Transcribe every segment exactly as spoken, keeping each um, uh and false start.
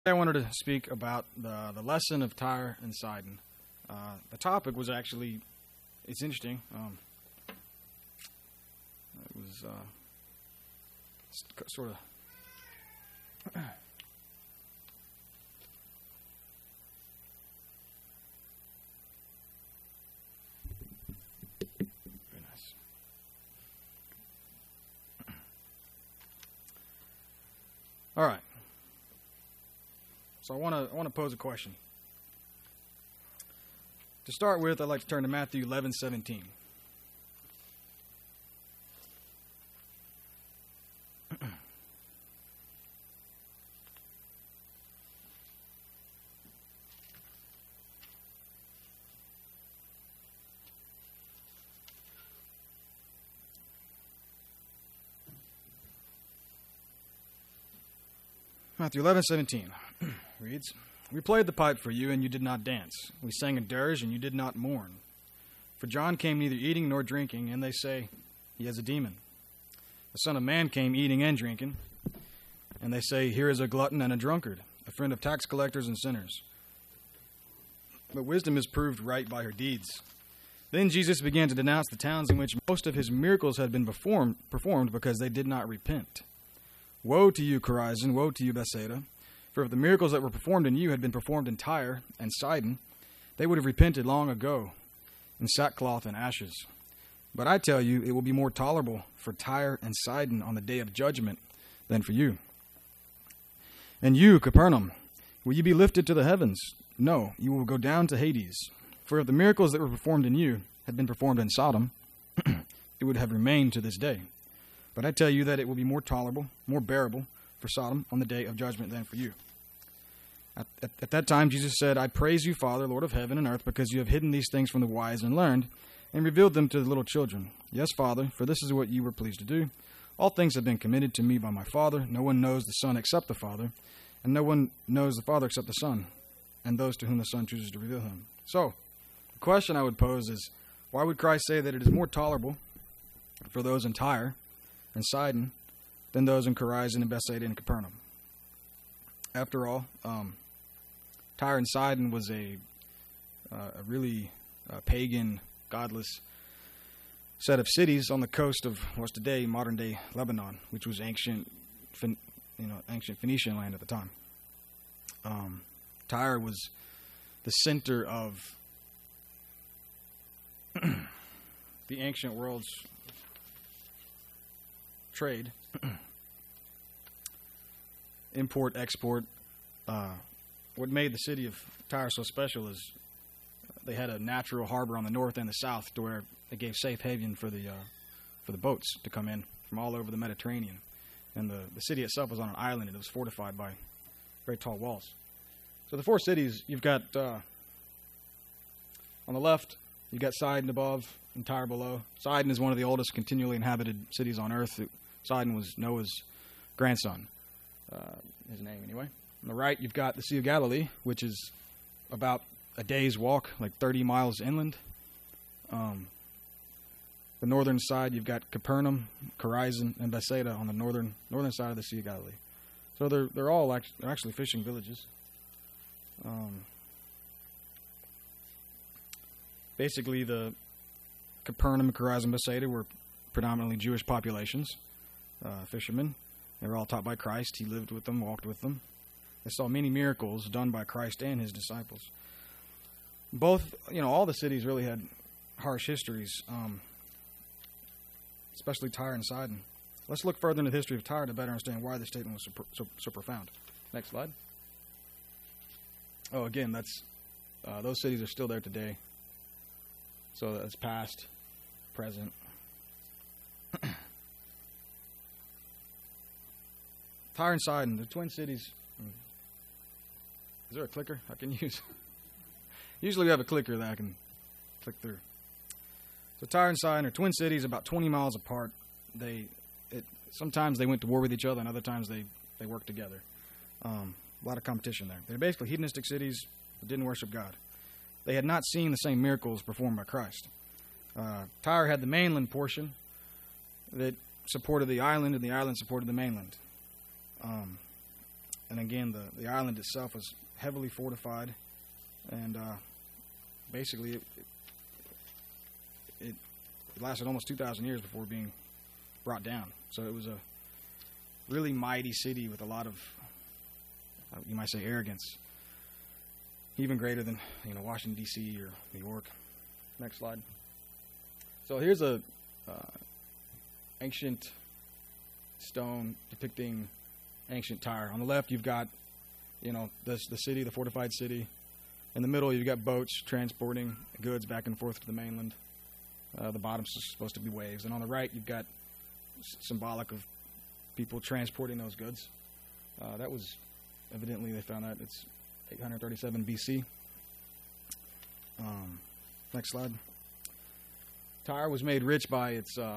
I wanted to speak about the, the lesson of Tyre and Sidon. Uh, the topic was actually, it's interesting. Um, it was uh, sort of, very nice. All right. So I want to I want to pose a question. To start with, I'd like to turn to Matthew eleven seventeen. Matthew eleven seventeen reads, "We played the pipe for you, and you did not dance. We sang a dirge, and you did not mourn. For John came neither eating nor drinking, and they say, he has a demon. The Son of Man came eating and drinking, and they say, here is a glutton and a drunkard, a friend of tax collectors and sinners. But wisdom is proved right by her deeds." Then Jesus began to denounce the towns in which most of his miracles had been performed, performed because they did not repent. "Woe to you, Chorazin! Woe to you, Bethsaida! For if the miracles that were performed in you had been performed in Tyre and Sidon, they would have repented long ago in sackcloth and ashes. But I tell you, it will be more tolerable for Tyre and Sidon on the day of judgment than for you. And you, Capernaum, will you be lifted to the heavens? No, you will go down to Hades. For if the miracles that were performed in you had been performed in Sodom, it would have remained to this day. But I tell you that it will be more tolerable, more bearable for Sodom on the day of judgment than for you." At, at, at that time, Jesus said, "I praise you, Father, Lord of heaven and earth, because you have hidden these things from the wise and learned, and revealed them to the little children. Yes, Father, for this is what you were pleased to do. All things have been committed to me by my Father. No one knows the Son except the Father, and no one knows the Father except the Son, and those to whom the Son chooses to reveal him." So, the question I would pose is, why would Christ say that it is more tolerable for those in Tyre and Sidon than those in Chorazin and Bethsaida and Capernaum? After all, um, Tyre and Sidon was a, uh, a really uh, pagan, godless set of cities on the coast of what's today modern-day Lebanon, which was ancient, you know, ancient Phoenician land at the time. Um, Tyre was the center of the ancient world's trade. Import, export. Uh, what made the city of Tyre so special is they had a natural harbor on the north and the south to where it gave safe haven for the uh, for the boats to come in from all over the Mediterranean. And the, the city itself was on an island, and it was fortified by very tall walls. So the four cities, you've got uh, on the left, you've got Sidon above and Tyre below. Sidon is one of the oldest continually inhabited cities on earth. Sidon was Noah's grandson, uh, his name anyway. On the right, you've got the Sea of Galilee, which is about a day's walk, like thirty miles inland. Um, the northern side, you've got Capernaum, Chorazin, and Bethsaida on the northern northern side of the Sea of Galilee. So they're they're all act- they're actually fishing villages. Um, basically, the Capernaum, Chorazin, Bethsaida were predominantly Jewish populations, uh, fishermen. They were all taught by Christ. He lived with them, walked with them. They saw many miracles done by Christ and his disciples. Both, you know, all the cities really had harsh histories, um, especially Tyre and Sidon. Let's look further into the history of Tyre to better understand why this statement was so, so, so profound. Next slide. Oh, again, that's uh, those cities are still there today. So that's past, present. Tyre and Sidon, the twin cities. Is there a clicker I can use? Usually we have a clicker that I can click through. So Tyre and Sidon are twin cities about twenty miles apart. They, it, sometimes they went to war with each other, and other times they, they worked together. Um, a lot of competition there. They're basically hedonistic cities that didn't worship God. They had not seen the same miracles performed by Christ. Uh, Tyre had the mainland portion that supported the island, and the island supported the mainland. Um, and again, the, the island itself was heavily fortified, and uh, basically it, it, it lasted almost two thousand years before being brought down. So it was a really mighty city with a lot of, uh, you might say, arrogance, even greater than, you know, Washington, D C or New York. Next slide. So here's a uh, ancient stone depicting ancient Tyre. On the left, you've got, you know, the, the city, the fortified city. In the middle, you've got boats transporting goods back and forth to the mainland. Uh, the bottom's supposed to be waves. And on the right, you've got s- symbolic of people transporting those goods. Uh, that was, evidently, they found that it's eight hundred thirty-seven B C. Um, next slide. Tyre was made rich by its uh,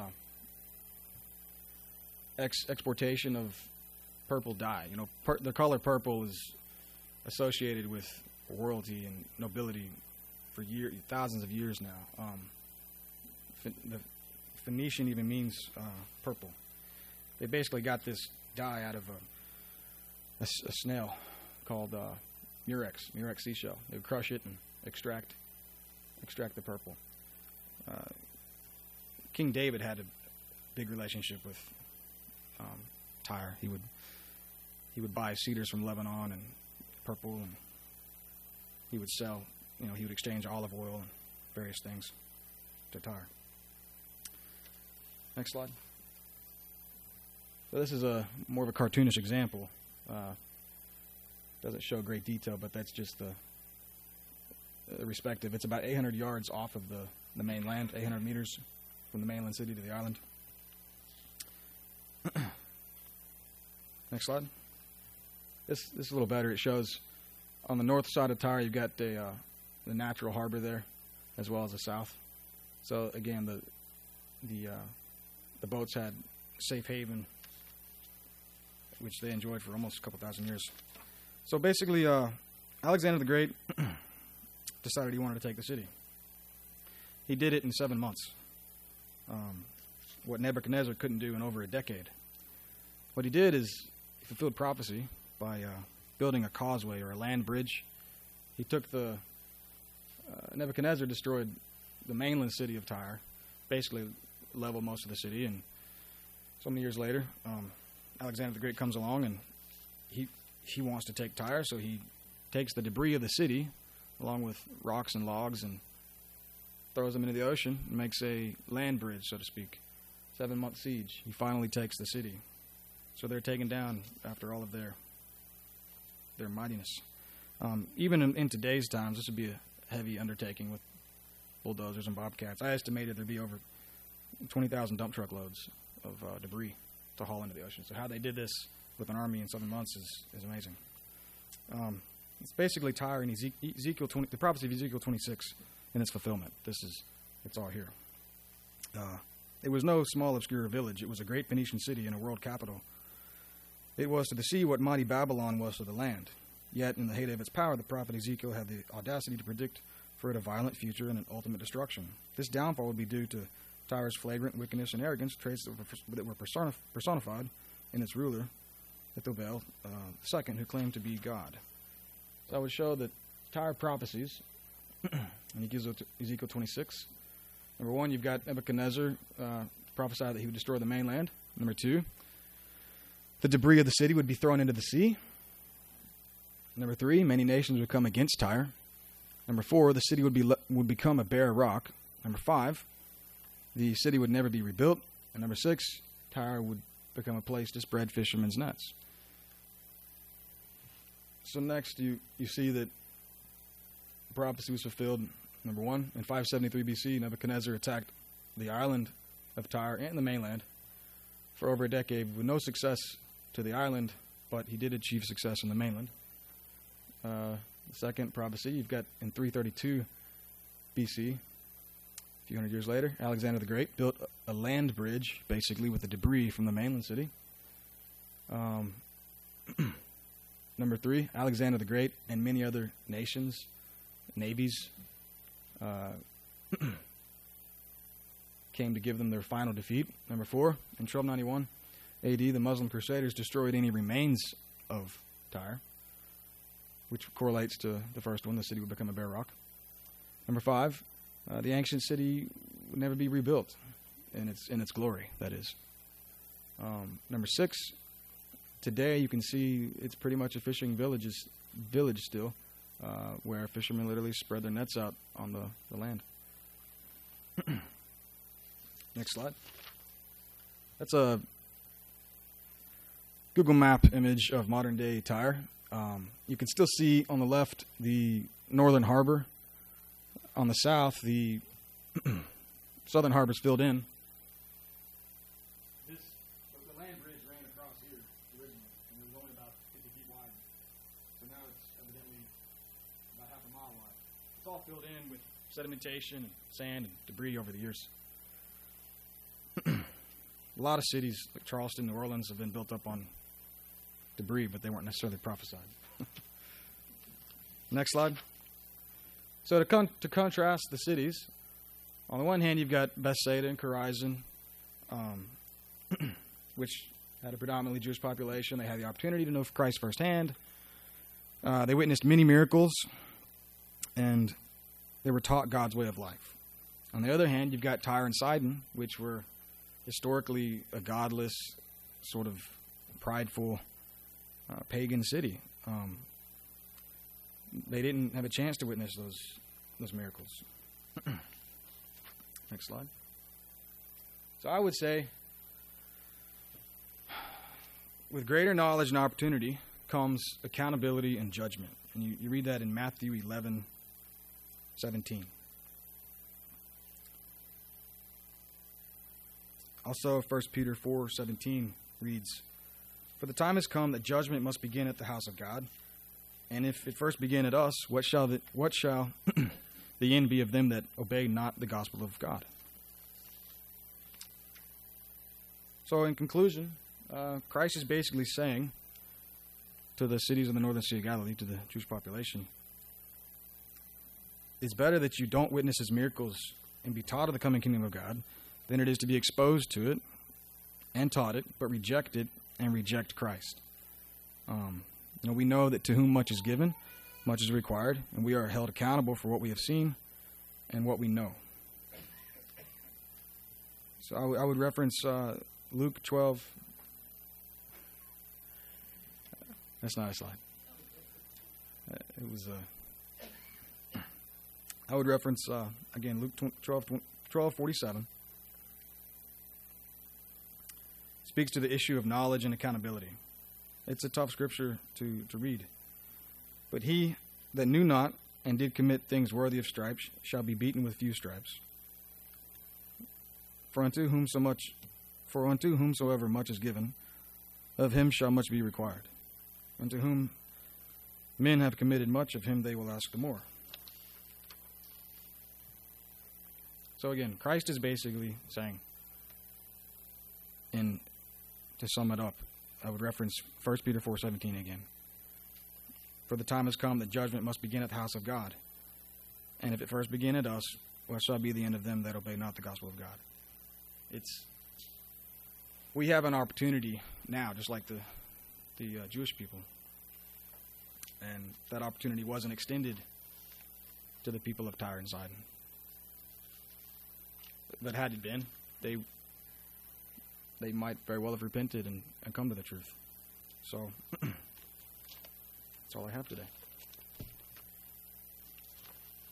ex- exportation of purple dye. You know, per- the color purple is associated with royalty and nobility for year, thousands of years now. Um, Ph- the Phoenician even means uh, purple. They basically got this dye out of a, a, s- a snail called uh, murex, murex seashell. They would crush it and extract extract the purple. Uh, King David had a big relationship with um, Tyre. He would he would buy cedars from Lebanon and purple, and he would sell. You know, he would exchange olive oil and various things to Tyre. Next slide. So this is a more of a cartoonish example. Uh, doesn't show great detail, but that's just the, the respective. It's about eight hundred yards off of the, the mainland, eight hundred meters from the mainland city to the island. Next slide. This this is a little better. It shows on the north side of Tyre, you've got the uh, the natural harbor there, as well as the south. So again, the the uh, the boats had safe haven, which they enjoyed for almost a couple thousand years. So basically, uh, Alexander the Great decided he wanted to take the city. He did it in seven months. Um, what Nebuchadnezzar couldn't do in over a decade. What he did is he fulfilled prophecy by uh, building a causeway or a land bridge. He took the uh, Nebuchadnezzar destroyed the mainland city of Tyre, basically leveled most of the city, and so many years later, um, Alexander the Great comes along and he he wants to take Tyre, so he takes the debris of the city along with rocks and logs and throws them into the ocean and makes a land bridge, so to speak. Seven-month siege. He finally takes the city. So they're taken down after all of their their mightiness. Um, even in, in today's times, this would be a heavy undertaking with bulldozers and bobcats. I estimated there'd be over twenty thousand dump truck loads of uh, debris to haul into the ocean. So how they did this with an army in seven months is, is amazing. Um, it's basically Tyre and Ezek- Ezekiel twenty, the prophecy of Ezekiel twenty-six in its fulfillment. This is, it's all here. Uh, it was no small, obscure village. It was a great Phoenician city and a world capital. It was to the sea what mighty Babylon was to the land. Yet, in the heyday of its power, the prophet Ezekiel had the audacity to predict for it a violent future and an ultimate destruction. This downfall would be due to Tyre's flagrant wickedness and arrogance, traits that were, that were personif- personified in its ruler, Ithobel uh, the second, who claimed to be God. So I would show that Tyre prophecies, in Ezekiel twenty-six, number one, you've got Nebuchadnezzar uh, prophesied that he would destroy the mainland. Number two, the debris of the city would be thrown into the sea. Number three, many nations would come against Tyre. Number four, the city would be le- would become a bare rock. Number five, the city would never be rebuilt. And number six, Tyre would become a place to spread fishermen's nets. So next, you, you see that prophecy was fulfilled. Number one, in five seventy-three B C, Nebuchadnezzar attacked the island of Tyre and the mainland for over a decade with no success to the island, but he did achieve success in the mainland. Uh, the second prophecy, you've got in three thirty-two B C, a few hundred years later, Alexander the Great built a land bridge, basically, with the debris from the mainland city. Um, number three, Alexander the Great and many other nations, navies, uh, came to give them their final defeat. Number four, in twelve ninety-one A D, the Muslim Crusaders destroyed any remains of Tyre, which correlates to the first one. The city would become a bare rock. Number five, uh, the ancient city would never be rebuilt in its in its glory, that is. Um, number six, today you can see it's pretty much a fishing villages, village still, uh, where fishermen literally spread their nets out on the, the land. Next slide. That's a Google Map image of modern-day Tyre. Um, you can still see on the left the northern harbor. On the south, the southern harbor is filled in. This, the land bridge ran across here originally, and it was only about fifty feet wide. So now it's evidently about half a mile wide. It's all filled in with sedimentation, and sand, and debris over the years. A lot of cities like Charleston, New Orleans have been built up on debris, but they weren't necessarily prophesied. Next slide. So to, con- to contrast the cities, on the one hand, you've got Bethsaida and Chorazin, um, which had a predominantly Jewish population. They had the opportunity to know Christ firsthand. Uh, they witnessed many miracles, and they were taught God's way of life. On the other hand, you've got Tyre and Sidon, which were historically a godless, sort of prideful, uh, pagan city. Um, they didn't have a chance to witness those those miracles. Next slide. So I would say, with greater knowledge and opportunity comes accountability and judgment. And you, you read that in Matthew eleven seventeen. Also, First Peter four seventeen reads, "For the time has come that judgment must begin at the house of God. And if it first begin at us, what shall the, what shall the end be of them that obey not the gospel of God?" So in conclusion, uh, Christ is basically saying to the cities of the northern Sea of Galilee, to the Jewish population, it's better that you don't witness his miracles and be taught of the coming kingdom of God than it is to be exposed to it and taught it, but reject it and reject Christ. Um, you know, we know that to whom much is given, much is required, and we are held accountable for what we have seen and what we know. So I, w- I would reference uh, Luke twelve. That's not a slide. Uh, it was. Uh, I would reference uh, again Luke twelve forty-seven. Speaks to the issue of knowledge and accountability. It's a tough scripture to, to read. But he that knew not and did commit things worthy of stripes shall be beaten with few stripes. For unto whom so much, for unto whomsoever much is given, of him shall much be required. Unto whom men have committed much, of him they will ask the more. So again, Christ is basically saying, in to sum it up, I would reference First Peter four seventeen again. For the time has come that judgment must begin at the house of God. And if it first begin at us, what shall be the end of them that obey not the gospel of God? It's we have an opportunity now, just like the the uh, Jewish people. And that opportunity wasn't extended to the people of Tyre and Sidon. But had it been, they they might very well have repented and, and come to the truth. So, that's all I have today.